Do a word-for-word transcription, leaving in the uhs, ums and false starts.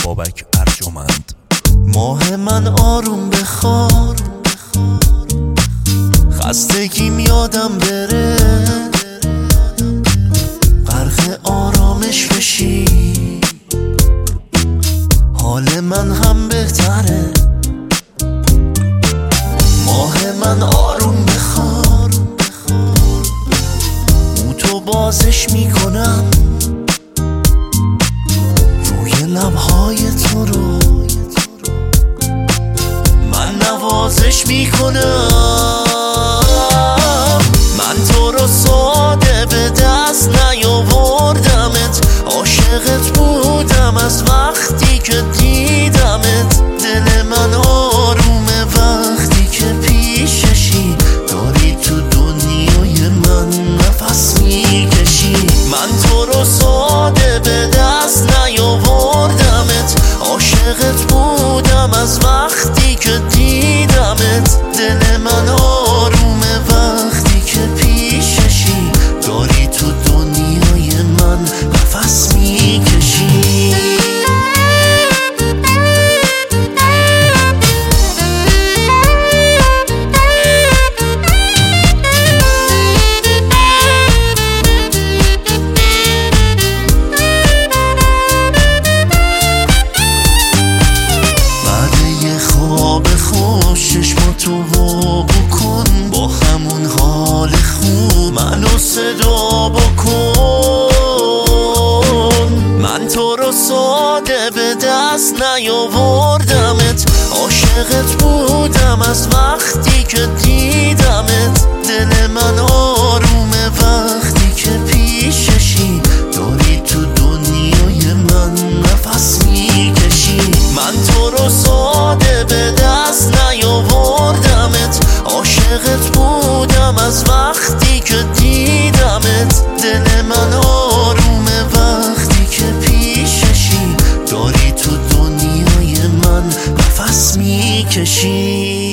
بابک ارجمند. ماه من آروم بخوار، خستگیم یادم بره، غرق آرامش بشی، حال من هم بهتره. ماه من آروم بخوار، موتو بازش میکنم، روی لبهای تو رو من نوازش میکنم. من تو رو ساده به دست نیاوردمت، عاشقت بودم از وقتی که دیدمت. دل من آرومه وقتی که پیششی، داری تو دنیای من نفس میکشی. من تو رو ساده به دست نیاوردمت، عاشقت بودم از وقتی که دیدمت. دل من آرومه وقتی که پیششی، داری تو دنیای من نفس میکشی. تو بکن با همون حال خوب، منو صدا بکن. من تو رو ساده به دست نیاوردمت، عاشقت بودم از وقتی که دیدمت. دل من آرومه وقتی که پیششی، داری تو دنیای من نفس میکشی. من تو رو ساده به دست نیاوردمت، عاشقت بودم از وقتی که دیدمت. دل من آرومه وقتی که پیششی، داری تو دنیای من نفس میکشی.